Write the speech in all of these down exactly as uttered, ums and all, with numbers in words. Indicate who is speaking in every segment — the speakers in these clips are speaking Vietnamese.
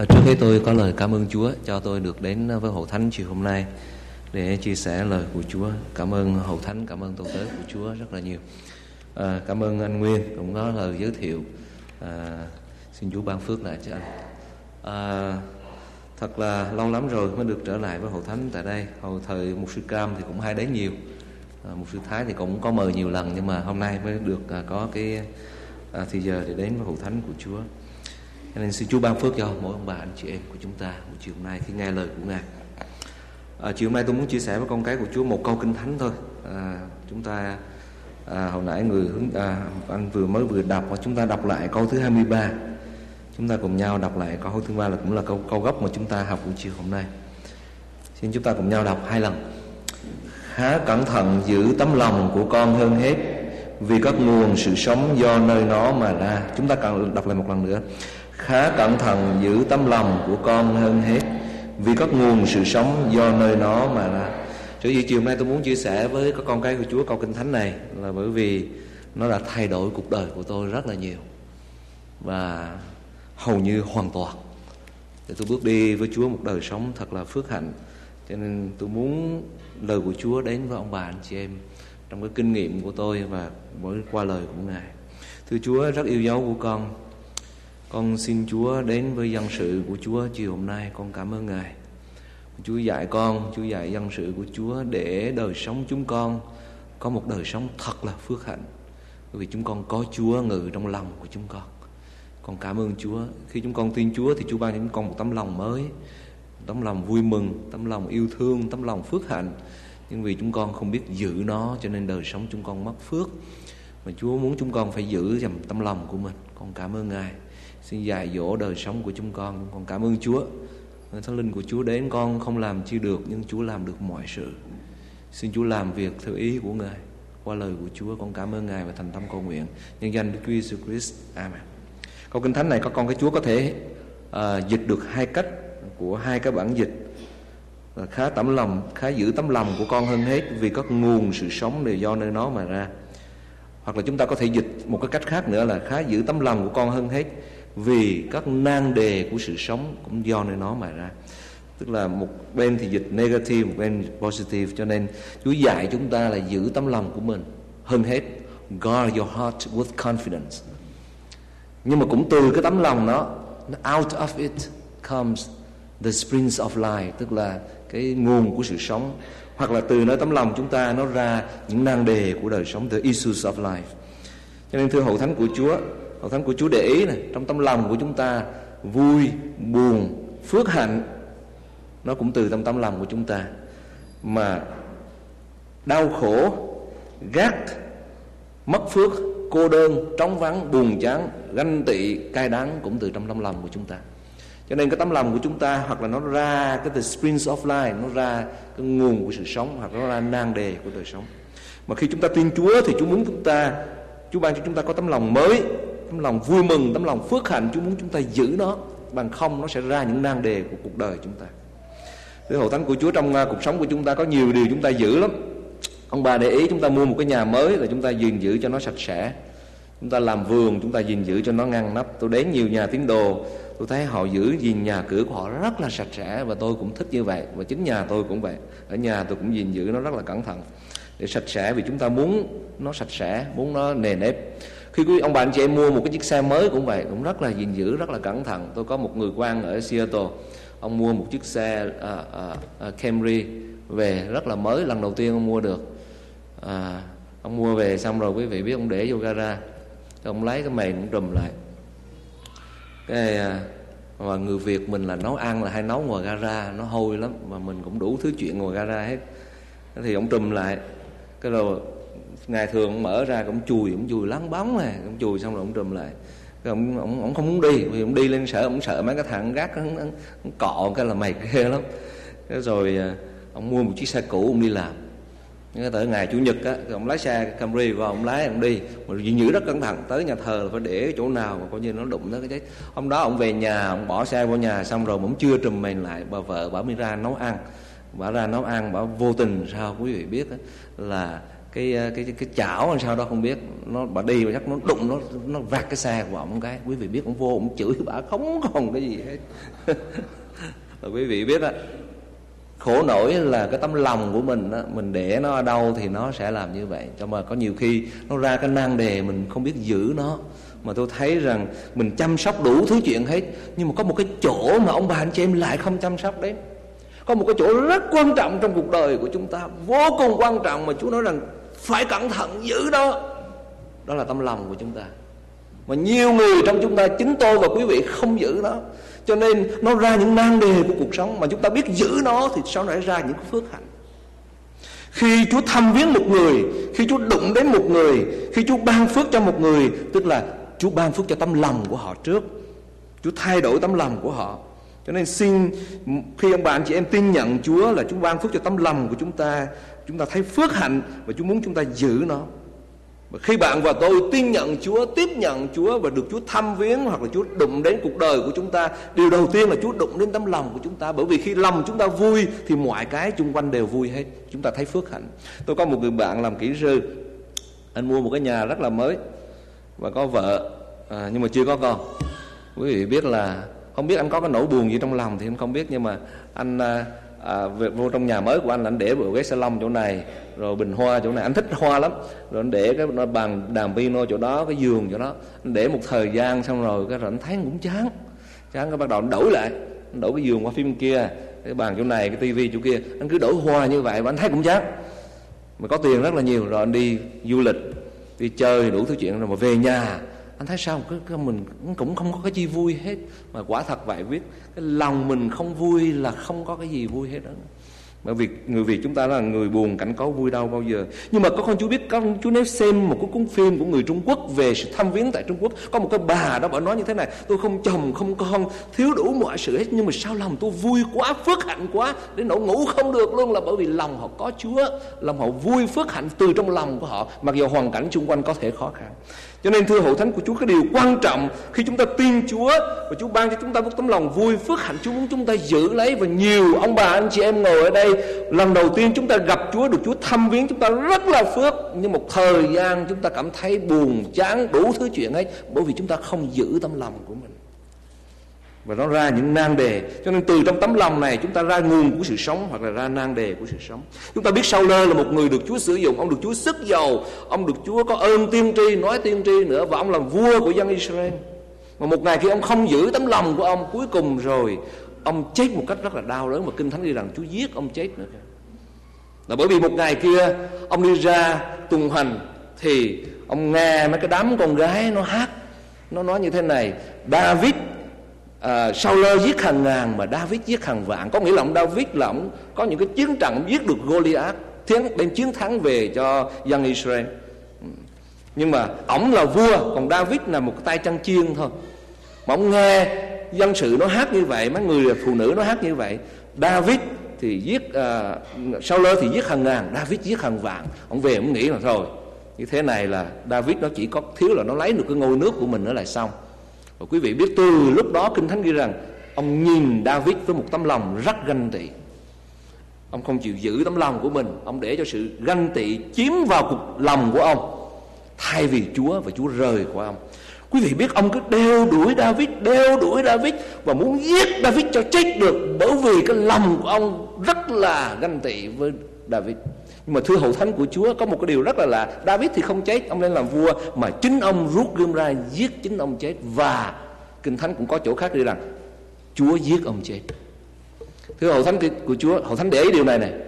Speaker 1: À, trước hết tôi có lời cảm ơn Chúa cho tôi được đến với Hội Thánh chiều hôm nay để chia sẻ lời của Chúa. Cảm ơn Hội Thánh, cảm ơn tôi tớ của Chúa rất là nhiều. À, cảm ơn anh Nguyên cũng có lời giới thiệu. À, xin Chúa ban phước lại cho anh. À, thật là lâu lắm rồi mới được trở lại với Hội Thánh tại đây. Hồi thời mục sư Cam thì cũng hay đến nhiều, à, mục sư Thái thì cũng có mời nhiều lần, nhưng mà hôm nay mới được à, có cái à, thì giờ để đến với Hội Thánh của Chúa. Cho nên xin Chúa ban phước cho mỗi ông bà anh chị em của chúng ta buổi chiều hôm nay khi nghe lời của Ngài. À, chiều hôm nay tôi muốn chia sẻ với con cái của Chúa một câu kinh thánh thôi. À, chúng ta à, hồi nãy người hướng à, anh vừa mới vừa đọc và chúng ta đọc lại câu thứ hai mươi ba. Chúng ta cùng nhau đọc lại câu thứ ba là cũng là câu câu gốc mà chúng ta học buổi chiều hôm nay. Xin chúng ta cùng nhau đọc hai lần. Khá cẩn thận giữ tấm lòng của con hơn hết, vì các nguồn sự sống do nơi nó mà ra. Chúng ta cần đọc lại một lần nữa. Khá cẩn thận giữ tấm lòng của con hơn hết, vì các nguồn sự sống do nơi nó mà ra. Cho nên chiều hôm nay tôi muốn chia sẻ với các con cái của Chúa câu kinh thánh này là bởi vì nó đã thay đổi cuộc đời của tôi rất là nhiều và hầu như hoàn toàn để tôi bước đi với Chúa một đời sống thật là phước hạnh. Cho nên tôi muốn lời của Chúa đến với ông bà anh chị em trong cái kinh nghiệm của tôi và với qua lời của Ngài. Thưa Chúa, rất yêu dấu của con, con xin Chúa đến với dân sự của Chúa chiều hôm nay. Con cảm ơn Ngài. Chúa dạy con, Chúa dạy dân sự của Chúa để đời sống chúng con có một đời sống thật là phước hạnh, bởi vì chúng con có Chúa ngự trong lòng của chúng con. Con cảm ơn Chúa. Khi chúng con tin Chúa thì Chúa ban cho chúng con một tấm lòng mới, tấm lòng vui mừng, tấm lòng yêu thương, tấm lòng phước hạnh. Nhưng vì chúng con không biết giữ nó cho nên đời sống chúng con mất phước. Mà Chúa muốn chúng con phải giữ dầm tấm lòng của mình. Con cảm ơn Ngài. Xin dạy dỗ đời sống của chúng con. Con cảm ơn Chúa. Thánh linh của Chúa đến, con không làm chi được, nhưng Chúa làm được mọi sự. Xin Chúa làm việc theo ý của Ngài qua lời của Chúa. Con cảm ơn Ngài và thành tâm cầu nguyện nhân danh Đức Chúa Giêsu Christ. Amen. Câu kinh thánh này các con cái Chúa có thể uh, dịch được hai cách của hai cái bản dịch. Là khá tấm lòng, khá giữ tấm lòng của con hơn hết, vì các nguồn sự sống đều do nơi nó mà ra. Hoặc là chúng ta có thể dịch một cái cách khác nữa là khá giữ tấm lòng của con hơn hết, vì các nan đề của sự sống cũng do nơi nó mà ra. Tức là một bên thì dịch negative, một bên dịch positive. Cho nên Chúa dạy chúng ta là giữ tấm lòng của mình hơn hết. Guard your heart with confidence. Nhưng mà cũng từ cái tấm lòng đó, out of it comes the springs of life, tức là cái nguồn của sự sống. Hoặc là từ nơi tấm lòng chúng ta nó ra những nan đề của đời sống, the issues of life. Cho nên thưa Hội Thánh của Chúa, Hội Thánh của Chúa để ý này, trong tấm lòng của chúng ta, vui, buồn, phước hạnh nó cũng từ trong tấm lòng của chúng ta. Mà đau khổ, gắt, mất phước, cô đơn, trống vắng, buồn chán, ganh tị, cay đắng cũng từ trong tấm lòng của chúng ta. Cho nên cái tấm lòng của chúng ta hoặc là nó ra cái the springs of life, nó ra cái nguồn của sự sống, hoặc nó ra nan đề của đời sống. Mà khi chúng ta tin Chúa thì Chúa muốn chúng ta, Chúa ban cho chúng ta có tấm lòng mới, tấm lòng vui mừng, tấm lòng phước hạnh. Chúa muốn chúng ta giữ nó, bằng không nó sẽ ra những nan đề của cuộc đời chúng ta. Thưa Hội Thánh của Chúa, trong uh, cuộc sống của chúng ta có nhiều điều chúng ta giữ lắm. Ông bà để ý, chúng ta mua một cái nhà mới là chúng ta gìn giữ cho nó sạch sẽ. Chúng ta làm vườn, chúng ta gìn giữ cho nó ngăn nắp. Tôi đến nhiều nhà tín đồ, tôi thấy họ giữ gìn nhà cửa của họ rất là sạch sẽ, và tôi cũng thích như vậy. Và chính nhà tôi cũng vậy. Ở nhà tôi cũng gìn giữ nó rất là cẩn thận để sạch sẽ, vì chúng ta muốn nó sạch sẽ, muốn nó nề nếp. Khi quý ông bà anh chị em mua một cái chiếc xe mới cũng vậy, cũng rất là gìn giữ, rất là cẩn thận. Tôi có một người quen ở Seattle, ông mua một chiếc xe uh, uh, uh, Camry về rất là mới, lần đầu tiên ông mua được. À, ông mua về xong rồi quý vị biết ông để vô gara, ông lấy cái mền cũng trùm lại. Cái mà người Việt mình là nấu ăn là hay nấu ngoài gara, nó hôi lắm, mà mình cũng đủ thứ chuyện ngoài gara hết. Thì ông trùm lại, cái rồi ngày thường ông mở ra cũng chùi, ông chùi láng bóng này, ông chùi xong rồi ông trùm lại. Cái ông, ông, ông không muốn đi, vì ông đi lên sợ, ông sợ mấy cái thằng gác nó, nó, nó cọ cái là mày ghê lắm. Cái rồi ông mua một chiếc xe cũ ông đi làm. Nhưng tới ngày Chủ nhật á, ông lái xe Camry của ông lái ông đi, mà gìn giữ rất cẩn thận. Tới nhà thờ là phải để chỗ nào mà coi như nó đụng tới cái chết. Hôm đó ông về nhà, ông bỏ xe vô nhà xong rồi cũng chưa trùm mền lại. Bà vợ bà mới ra nấu ăn, bà ra nấu ăn, bà vô tình sao quý vị biết á, là cái cái cái, cái chảo làm sao đó không biết, nó bà đi mà chắc nó đụng nó nó vạt cái xe của ông cái. Quý vị biết ông vô ông chửi bà không còn cái gì hết. Và quý vị biết á, khổ nổi là cái tấm lòng của mình á, mình để nó ở đâu thì nó sẽ làm như vậy. Cho mà có nhiều khi nó ra cái nan đề mình không biết giữ nó. Mà tôi thấy rằng mình chăm sóc đủ thứ chuyện hết, nhưng mà có một cái chỗ mà ông bà anh chị em lại không chăm sóc đấy. Có một cái chỗ rất quan trọng trong cuộc đời của chúng ta, vô cùng quan trọng mà Chúa nói rằng phải cẩn thận giữ đó. Đó là tâm lòng của chúng ta. Mà nhiều người trong chúng ta, chính tôi và quý vị không giữ nó, cho nên nó ra những nan đề của cuộc sống. Mà chúng ta biết giữ nó thì sau này ra những phước hạnh. Khi Chúa thăm viếng một người, khi Chúa đụng đến một người, khi Chúa ban phước cho một người, tức là Chúa ban phước cho tấm lòng của họ trước. Chúa thay đổi tấm lòng của họ. Cho nên xin, khi ông bà anh chị em tin nhận Chúa là Chúa ban phước cho tấm lòng của chúng ta, chúng ta thấy phước hạnh và Chúa muốn chúng ta giữ nó. Và khi bạn và tôi tin nhận Chúa, tiếp nhận Chúa và được Chúa thăm viếng hoặc là Chúa đụng đến cuộc đời của chúng ta, điều đầu tiên là Chúa đụng đến tấm lòng của chúng ta. Bởi vì khi lòng chúng ta vui thì mọi cái chung quanh đều vui hết. Chúng ta thấy phước hạnh. Tôi có một người bạn làm kỹ sư, anh mua một cái nhà rất là mới và có vợ à, nhưng mà chưa có con. Quý vị biết là không biết anh có cái nỗi buồn gì trong lòng thì anh không biết, nhưng mà anh à, à, vô trong nhà mới của anh là anh để bộ ghế salon chỗ này, rồi bình hoa chỗ này, anh thích hoa lắm, rồi anh để cái bàn đàn piano chỗ đó, cái giường chỗ đó. Anh để một thời gian xong rồi cái rồi anh thấy cũng chán, chán cái bắt đầu anh đổi lại, anh đổi cái giường qua phim kia, cái bàn chỗ này, cái tivi chỗ kia, anh cứ đổi hoa như vậy và anh thấy cũng chán. Mà có tiền rất là nhiều, rồi anh đi du lịch, đi chơi đủ thứ chuyện, rồi mà về nhà anh thấy sao cái, cái mình cũng không có cái gì vui hết. Mà quả thật vậy, viết cái lòng mình không vui là không có cái gì vui hết đó. Bởi vì người Việt chúng ta là người buồn cảnh có vui đâu bao giờ. Nhưng mà có con chú biết, con chú nếu xem một cái cuốn phim của người Trung Quốc về sự thăm viếng tại Trung Quốc, có một cái bà đó bà nói như thế này: tôi không chồng không con, thiếu đủ mọi sự hết, nhưng mà sao lòng tôi vui quá, phước hạnh quá, đến nỗi ngủ không được luôn. Là bởi vì lòng họ có Chúa, lòng họ vui, phước hạnh từ trong lòng của họ, mặc dù hoàn cảnh xung quanh có thể khó khăn. Cho nên thưa hội thánh của Chúa, cái điều quan trọng khi chúng ta tin Chúa và Chúa ban cho chúng ta một tấm lòng vui, phước hạnh, Chúa muốn chúng ta giữ lấy. Và nhiều ông bà anh chị em ngồi ở đây, lần đầu tiên chúng ta gặp Chúa, được Chúa thăm viếng chúng ta rất là phước, nhưng một thời gian chúng ta cảm thấy buồn chán đủ thứ chuyện ấy, bởi vì chúng ta không giữ tấm lòng của mình. Và nó ra những nan đề. Cho nên từ trong tấm lòng này chúng ta ra nguồn của sự sống, hoặc là ra nan đề của sự sống. Chúng ta biết Sao-lơ là một người được Chúa sử dụng. Ông được Chúa sức dầu, ông được Chúa có ơn tiên tri, nói tiên tri nữa, và ông làm vua của dân Israel. Mà một ngày khi ông không giữ tấm lòng của ông, cuối cùng rồi ông chết một cách rất là đau đớn. Mà Kinh Thánh ghi rằng Chúa giết ông chết nữa. Là bởi vì một ngày kia ông đi ra tuần hành, thì ông nghe mấy cái đám con gái nó hát, nó nói như thế này: David À, Sao-lơ giết hàng ngàn mà David giết hàng vạn. Có nghĩa là ông David là ông có những cái chiến trận, ông giết được Goliath, đem chiến thắng về cho dân Israel. Nhưng mà ông là vua, còn David là một tay chân chiên thôi. Mà ông nghe dân sự nó hát như vậy, mấy người phụ nữ nó hát như vậy, David thì giết uh, Sao-lơ thì giết hàng ngàn, David giết hàng vạn. Ông về ông nghĩ là rồi, như thế này là David nó chỉ có thiếu là nó lấy được cái ngôi nước của mình nữa là xong. Và quý vị biết từ lúc đó Kinh Thánh ghi rằng ông nhìn David với một tấm lòng rất ganh tị. Ông không chịu giữ tấm lòng của mình, ông để cho sự ganh tị chiếm vào cuộc lòng của ông thay vì Chúa, và Chúa rời khỏi ông. Quý vị biết ông cứ đeo đuổi David, đeo đuổi David và muốn giết David cho chết được, bởi vì cái lòng của ông rất là ganh tị với David. Nhưng mà thưa hậu thánh của Chúa, có một cái điều rất là lạ. David thì không chết, ông lên làm vua, mà chính ông rút gươm ra giết chính ông chết. Và Kinh Thánh cũng có chỗ khác đi rằng Chúa giết ông chết. Thưa hậu thánh của Chúa, hậu thánh để ý điều này này: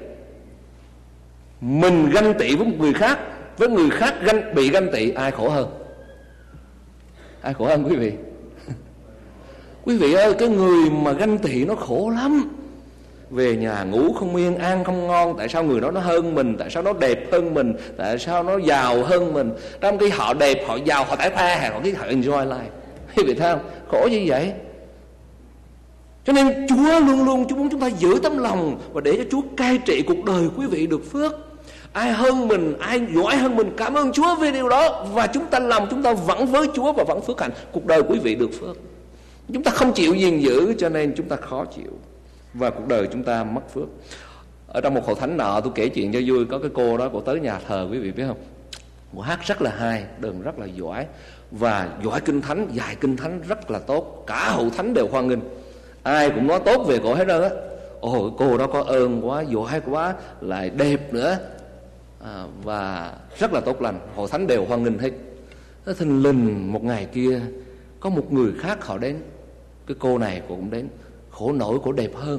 Speaker 1: mình ganh tị với một người khác, với người khác ganh, bị ganh tị, ai khổ hơn? Ai khổ hơn quý vị? Quý vị ơi, cái người mà ganh tị nó khổ lắm. Về nhà ngủ không yên, ăn không ngon. Tại sao người đó nó hơn mình? Tại sao nó đẹp hơn mình? Tại sao nó giàu hơn mình? Trong khi họ đẹp, họ giàu, họ tải tha, họ thấy họ enjoy life. Quý vị thấy không? Khổ như vậy. Cho nên Chúa luôn luôn Chúa muốn chúng ta giữ tấm lòng và để cho Chúa cai trị cuộc đời quý vị được phước. Ai hơn mình, ai giỏi hơn mình, cảm ơn Chúa về điều đó. Và chúng ta làm, chúng ta vẫn với Chúa và vẫn phước hạnh. Cuộc đời quý vị được phước. Chúng ta không chịu gìn giữ cho nên chúng ta khó chịu, và cuộc đời chúng ta mất phước. Ở trong một hội thánh nọ, tôi kể chuyện cho vui, có cái cô đó, cô tới nhà thờ, quý vị biết không? Cô hát rất là hay, đờn rất là giỏi, và giỏi kinh thánh, dạy kinh thánh rất là tốt. Cả hội thánh đều hoan nghênh, ai cũng nói tốt về cô hết trơn á. Ồ, cô đó có ơn quá, giỏi quá, lại đẹp nữa, à, và rất là tốt lành. Hội thánh đều hoan nghênh hết. Thế thình lình một ngày kia, có một người khác họ đến. Cái cô này cô cũng đến. Khổ nổi cô đẹp hơn,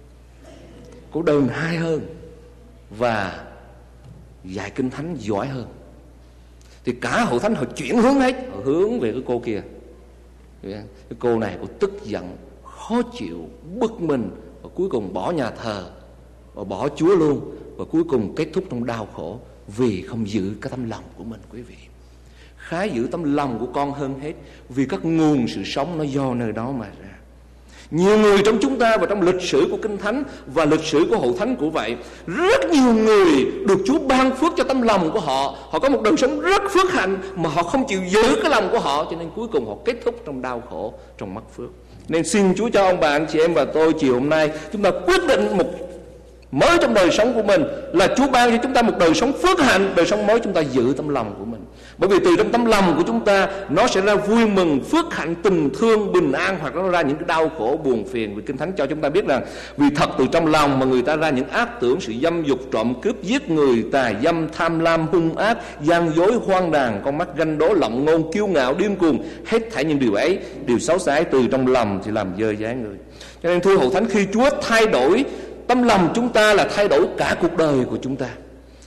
Speaker 1: cô đờn hay hơn, và dạy kinh thánh giỏi hơn. Thì cả hội thánh họ chuyển hướng hết, họ hướng về cái cô kia. Cái cô này cô tức giận, khó chịu, bực mình, và cuối cùng bỏ nhà thờ và bỏ Chúa luôn, và cuối cùng kết thúc trong đau khổ vì không giữ cái tấm lòng của mình. Quý vị, khá giữ tấm lòng của con hơn hết, vì các nguồn sự sống nó do nơi đó mà ra. Nhiều người trong chúng ta và trong lịch sử của Kinh Thánh và lịch sử của hội thánh cũng vậy, rất nhiều người được Chúa ban phước cho tấm lòng của họ. Họ có một đời sống rất phước hạnh mà họ không chịu giữ cái lòng của họ, cho nên cuối cùng họ kết thúc trong đau khổ, trong mất phước. Nên xin Chúa cho ông bà, anh chị em và tôi chiều hôm nay chúng ta quyết định một mới trong đời sống của mình, là Chúa ban cho chúng ta một đời sống phước hạnh, đời sống mới chúng ta giữ tấm lòng của mình. Bởi vì từ trong tấm lòng của chúng ta nó sẽ ra vui mừng, phước hạnh, tình thương, bình an, hoặc nó ra những cái đau khổ, buồn phiền. Vì Kinh Thánh cho chúng ta biết rằng vì thật từ trong lòng mà người ta ra những ác tưởng, sự dâm dục, trộm cướp, giết người, tà dâm, tham lam, hung ác, gian dối, hoang đàn, con mắt ganh đố, lộng ngôn, kiêu ngạo, điên cuồng. Hết thảy những điều ấy, điều xấu xa từ trong lòng thì làm dơ dái người. Cho nên thưa hậu thánh, khi Chúa thay đổi tấm lòng chúng ta là thay đổi cả cuộc đời của chúng ta.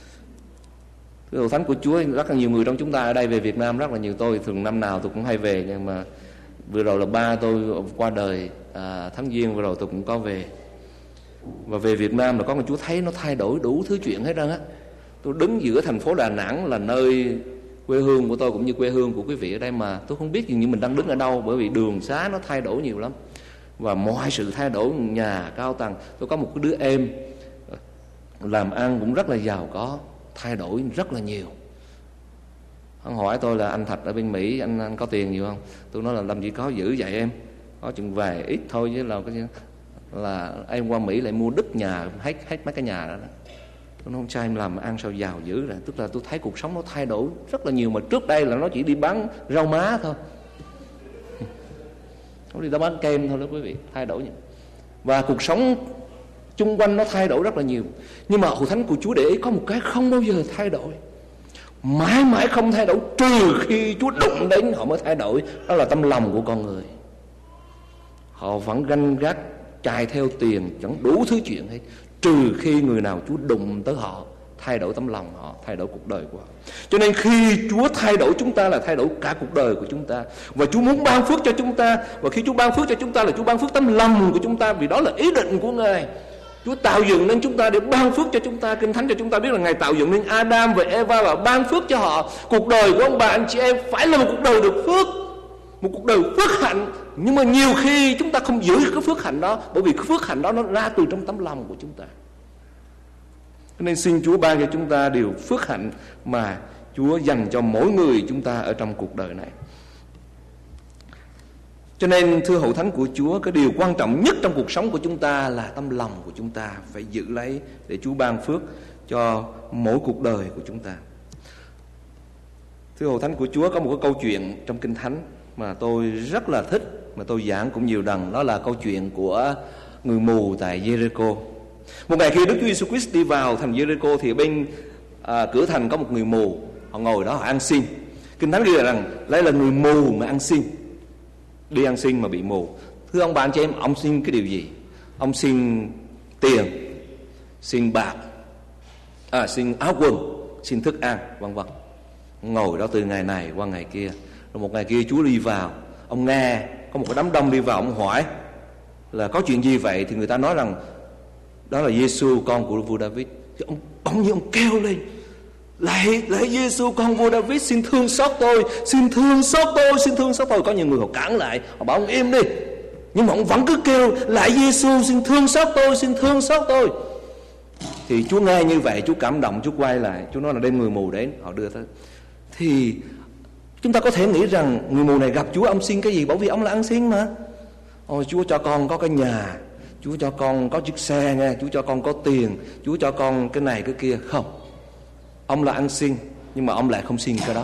Speaker 1: Cái hội thánh của Chúa, rất là nhiều người trong chúng ta ở đây về Việt Nam rất là nhiều. Tôi thường năm nào tôi cũng hay về, nhưng mà vừa rồi là ba tôi qua đời, à, tháng Giêng vừa rồi tôi cũng có về. Và về Việt Nam là có một Chúa thấy nó thay đổi đủ thứ chuyện hết trơn á. Tôi đứng giữa thành phố Đà Nẵng là nơi quê hương của tôi cũng như quê hương của quý vị ở đây, mà tôi không biết gì như mình đang đứng ở đâu, bởi vì đường xá nó thay đổi nhiều lắm và mọi sự thay đổi, nhà cao tầng. Tôi có một cái đứa em làm ăn cũng rất là giàu có, thay đổi rất là nhiều. Hắn hỏi tôi là anh Thạch ở bên Mỹ, anh anh có tiền nhiều không? Tôi nói là làm gì có, giữ vậy em, có chừng vài ít thôi, chứ là cái là em qua Mỹ lại mua đất nhà hết hết mấy cái nhà đó. Tôi nói không sai, em làm ăn sao giàu dữ rồi. Tức là tôi thấy cuộc sống nó thay đổi rất là nhiều, mà trước đây là nó chỉ đi bán rau má thôi, nó đi ra bán kem thôi đó quý vị, thay đổi nhiều. Và cuộc sống chung quanh nó thay đổi rất là nhiều. Nhưng mà hội thánh của Chúa để ý có một cái không bao giờ thay đổi, mãi mãi không thay đổi, trừ khi Chúa đụng đến họ mới thay đổi. Đó là tâm lòng của con người. Họ vẫn ganh gắt, chạy theo tiền, chẳng đủ thứ chuyện hết, trừ khi người nào Chúa đụng tới họ, thay đổi tấm lòng họ, thay đổi cuộc đời của họ. Cho nên khi Chúa thay đổi chúng ta là thay đổi cả cuộc đời của chúng ta. Và Chúa muốn ban phước cho chúng ta. Và khi Chúa ban phước cho chúng ta là Chúa ban phước tấm lòng của chúng ta, vì đó là ý định của Ngài. Chúa tạo dựng nên chúng ta để ban phước cho chúng ta. Kinh Thánh cho chúng ta biết là Ngài tạo dựng nên Adam và Eva và ban phước cho họ. Cuộc đời của ông bà anh chị em phải là một cuộc đời được phước, một cuộc đời phước hạnh. Nhưng mà nhiều khi chúng ta không giữ cái phước hạnh đó, bởi vì cái phước hạnh đó nó ra từ trong tấm lòng của chúng ta. Nên xin Chúa ban cho chúng ta điều phước hạnh mà Chúa dành cho mỗi người chúng ta ở trong cuộc đời này. Cho nên thưa hậu thánh của Chúa, cái điều quan trọng nhất trong cuộc sống của chúng ta là tâm lòng của chúng ta phải giữ lấy để Chúa ban phước cho mỗi cuộc đời của chúng ta. Thưa hậu thánh của Chúa, có một cái câu chuyện trong Kinh Thánh mà tôi rất là thích, mà tôi giảng cũng nhiều lần. Đó là câu chuyện của người mù tại Jericho. Một ngày khi Đức Chúa Giêsu Christ đi vào thành Jericho thì bên à, cửa thành có một người mù, họ ngồi đó họ ăn xin. Kinh Thánh ghi rằng đây là người mù mà ăn xin, đi ăn xin mà bị mù. Thưa ông bà anh chị em, ông xin cái điều gì? Ông xin tiền, xin bạc, à, xin áo quần, xin thức ăn, vân vân. Ngồi đó từ ngày này qua ngày kia. Rồi một ngày kia Chúa đi vào, ông nghe có một cái đám đông đi vào, ông hỏi là có chuyện gì vậy? Thì người ta nói rằng đó là Giêsu con của vua David. Thì ông bỗng nhiên ông kêu lên: Lạy, lạy Giêsu con vua David, xin thương xót tôi, xin thương xót tôi, xin thương xót tôi. Có nhiều người họ cản lại, họ bảo ông im đi. Nhưng mà ông vẫn cứ kêu: Lạy Giêsu, xin thương xót tôi, xin thương xót tôi. Thì Chúa nghe như vậy, Chúa cảm động, Chúa quay lại, Chúa nói là đem người mù đến, họ đưa tới. Thì chúng ta có thể nghĩ rằng người mù này gặp Chúa, ông xin cái gì? Bởi vì ông là ăn xin mà. Ôi, Chúa cho con có cái nhà, Chúa cho con có chiếc xe nha, Chúa cho con có tiền, Chúa cho con cái này cái kia. Không. Ông là ăn xin, nhưng mà ông lại không xin cái đó.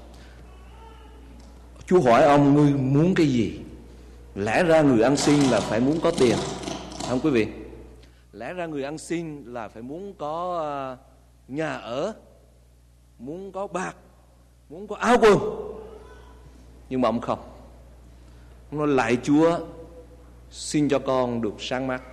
Speaker 1: Chúa hỏi ông, ngươi muốn cái gì? Lẽ ra người ăn xin là phải muốn có tiền, không quý vị? Lẽ ra người ăn xin là phải muốn có nhà ở, muốn có bạc, muốn có áo quần. Nhưng mà ông không. Ông nói, lạy Chúa, xin cho con được sáng mắt.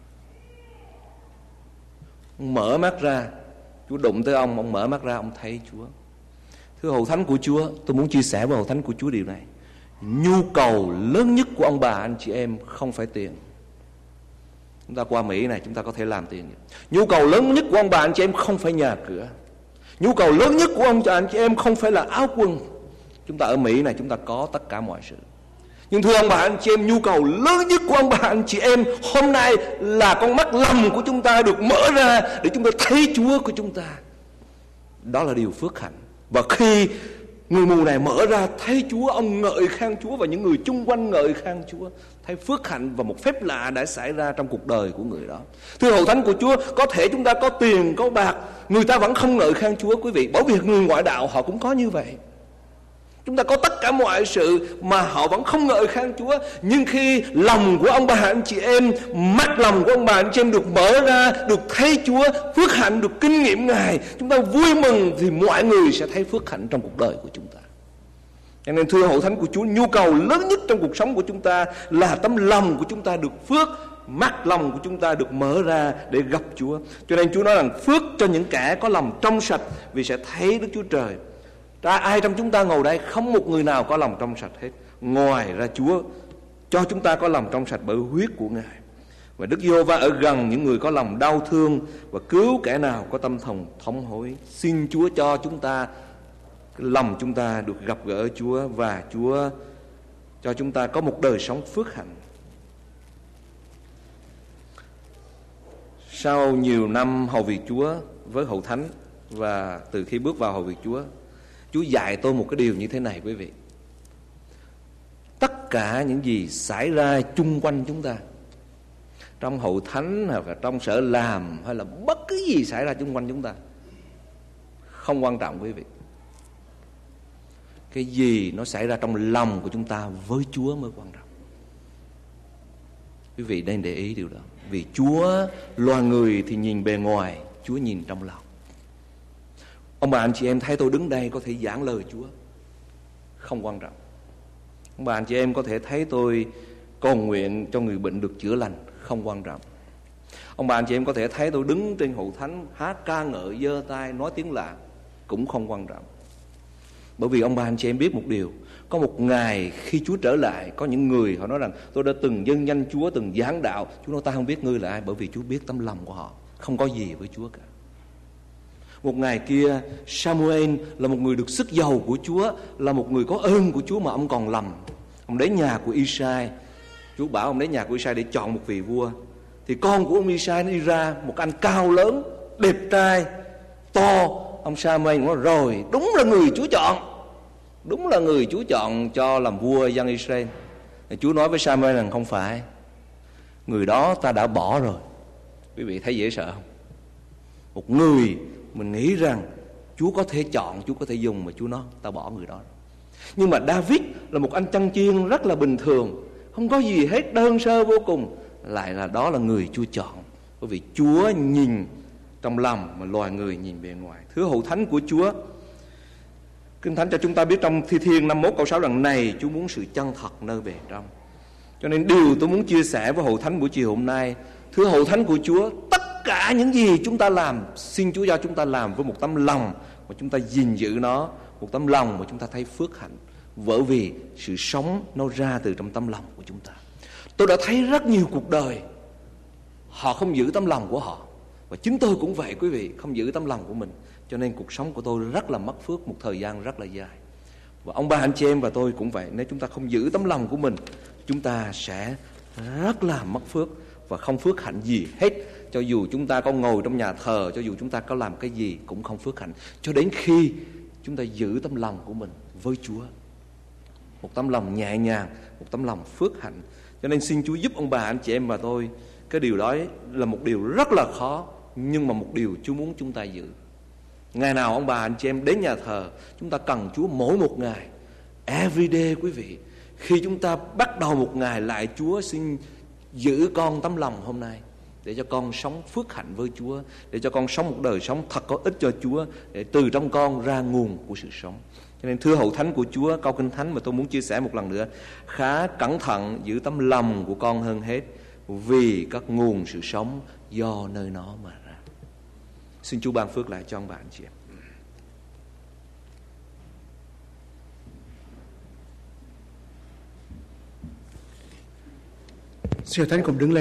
Speaker 1: Ông mở mắt ra, Chúa đụng tới ông, ông mở mắt ra, ông thấy Chúa. Thưa hậu thánh của Chúa, tôi muốn chia sẻ với hậu thánh của Chúa điều này. Nhu cầu lớn nhất của ông bà anh chị em không phải tiền. Chúng ta qua Mỹ này, chúng ta có thể làm tiền. Nhu cầu lớn nhất của ông bà anh chị em không phải nhà cửa. Nhu cầu lớn nhất của ông bà anh chị em không phải là áo quần. Chúng ta ở Mỹ này, chúng ta có tất cả mọi sự. Nhưng thưa ông bà anh chị em, nhu cầu lớn nhất của ông bà anh chị em hôm nay là con mắt lòng của chúng ta được mở ra để chúng ta thấy Chúa của chúng ta. Đó là điều phước hạnh. Và khi người mù này mở ra thấy Chúa, ông ngợi khen Chúa, và những người chung quanh ngợi khen Chúa, thấy phước hạnh và một phép lạ đã xảy ra trong cuộc đời của người đó. Thưa hậu thánh của Chúa, có thể chúng ta có tiền, có bạc, người ta vẫn không ngợi khen Chúa quý vị, bởi vì người ngoại đạo họ cũng có như vậy. Chúng ta có tất cả mọi sự mà họ vẫn không ngợi khen Chúa. Nhưng khi lòng của ông bà anh chị em, mắt lòng của ông bà anh chị em được mở ra, được thấy Chúa, phước hạnh được kinh nghiệm Ngài, chúng ta vui mừng thì mọi người sẽ thấy phước hạnh trong cuộc đời của chúng ta. Cho nên thưa hậu thánh của Chúa, nhu cầu lớn nhất trong cuộc sống của chúng ta là tấm lòng của chúng ta được phước, mắt lòng của chúng ta được mở ra để gặp Chúa. Cho nên Chúa nói rằng phước cho những kẻ có lòng trong sạch, vì sẽ thấy Đức Chúa Trời. Ra ai trong chúng ta ngồi đây không một người nào có lòng trong sạch hết. Ngoài ra Chúa cho chúng ta có lòng trong sạch bởi huyết của Ngài. Và Đức Giê-hô-va ở gần những người có lòng đau thương và cứu kẻ nào có tâm thống thống hối. Xin Chúa cho chúng ta, lòng chúng ta được gặp gỡ Chúa, và Chúa cho chúng ta có một đời sống phước hạnh. Sau nhiều năm hầu việc Chúa với hậu thánh, và từ khi bước vào hầu việc Chúa, Chúa dạy tôi một cái điều như thế này quý vị. Tất cả những gì xảy ra chung quanh chúng ta, trong hậu thánh hoặc là trong sở làm, hay là bất cứ gì xảy ra chung quanh chúng ta, không quan trọng quý vị. Cái gì nó xảy ra trong lòng của chúng ta với Chúa mới quan trọng. Quý vị nên để ý điều đó. Vì Chúa, loài người thì nhìn bề ngoài, Chúa nhìn trong lòng. Ông bà anh chị em thấy tôi đứng đây có thể giảng lời Chúa, không quan trọng. Ông bà anh chị em có thể thấy tôi cầu nguyện cho người bệnh được chữa lành, không quan trọng. Ông bà anh chị em có thể thấy tôi đứng trên hậu thánh hát ca ngợi, giơ tay, nói tiếng lạ, cũng không quan trọng. Bởi vì ông bà anh chị em biết một điều, có một ngày khi Chúa trở lại, có những người họ nói rằng tôi đã từng dâng danh Chúa, từng giảng đạo. Chúa nói ta không biết ngươi là ai, bởi vì Chúa biết tấm lòng của họ, không có gì với Chúa cả. Một ngày kia Samuel là một người được sức giàu của Chúa, là một người có ơn của Chúa, mà ông còn lầm. Ông đến nhà của Isai, Chúa bảo ông đến nhà của Isai để chọn một vị vua. Thì con của ông Isai nó đi ra, một anh cao lớn, đẹp trai, to. Ông Samuel nói rồi, đúng là người Chúa chọn, đúng là người Chúa chọn cho làm vua dân Israel. Thì Chúa nói với Samuel rằng không phải, người đó ta đã bỏ rồi. Quý vị thấy dễ sợ không? Một người mình nghĩ rằng Chúa có thể chọn, Chúa có thể dùng, mà Chúa nói ta bỏ người đó. Nhưng mà David là một anh chăn chiên rất là bình thường, không có gì hết, đơn sơ vô cùng, lại là đó là người Chúa chọn. Bởi vì Chúa nhìn trong lòng mà loài người nhìn bề ngoài. Thưa hậu thánh của Chúa, Kinh Thánh cho chúng ta biết trong Thi Thiên năm mươi mốt câu sáu rằng này Chúa muốn sự chân thật nơi bề trong. Cho nên điều tôi muốn chia sẻ với hậu thánh buổi chiều hôm nay, thưa hậu thánh của Chúa, tất cả những gì chúng ta làm, xin Chúa cho chúng ta làm với một tấm lòng mà chúng ta gìn giữ nó, một tấm lòng mà chúng ta thấy phước hạnh, bởi vì sự sống nó ra từ trong tấm lòng của chúng ta. Tôi đã thấy rất nhiều cuộc đời họ không giữ tấm lòng của họ, và chính tôi cũng vậy quý vị, không giữ tấm lòng của mình, cho nên cuộc sống của tôi rất là mất phước một thời gian rất là dài. Và ông bà anh chị em và tôi cũng vậy, nếu chúng ta không giữ tấm lòng của mình, chúng ta sẽ rất là mất phước và không phước hạnh gì hết. Cho dù chúng ta có ngồi trong nhà thờ, cho dù chúng ta có làm cái gì cũng không phước hạnh, cho đến khi chúng ta giữ tấm lòng của mình với Chúa, một tấm lòng nhẹ nhàng, một tấm lòng phước hạnh. Cho nên xin Chúa giúp ông bà anh chị em và tôi Cái điều đó là một điều rất là khó, nhưng mà một điều Chúa muốn chúng ta giữ. Ngày nào ông bà anh chị em đến nhà thờ, chúng ta cần Chúa mỗi một ngày, every day quý vị. Khi chúng ta bắt đầu một ngày lại, Chúa xin giữ con tấm lòng hôm nay, để cho con sống phước hạnh với Chúa, để cho con sống một đời sống thật có ích cho Chúa, để từ trong con ra nguồn của sự sống. Cho nên thưa hậu thánh của Chúa, câu Kinh Thánh mà tôi muốn chia sẻ một lần nữa: khá cẩn thận giữ tấm lòng của con hơn hết, vì các nguồn sự sống do nơi nó mà ra. Xin Chúa ban phước lại cho ông bà anh chị em.
Speaker 2: Xin Thánh cùng đứng lên.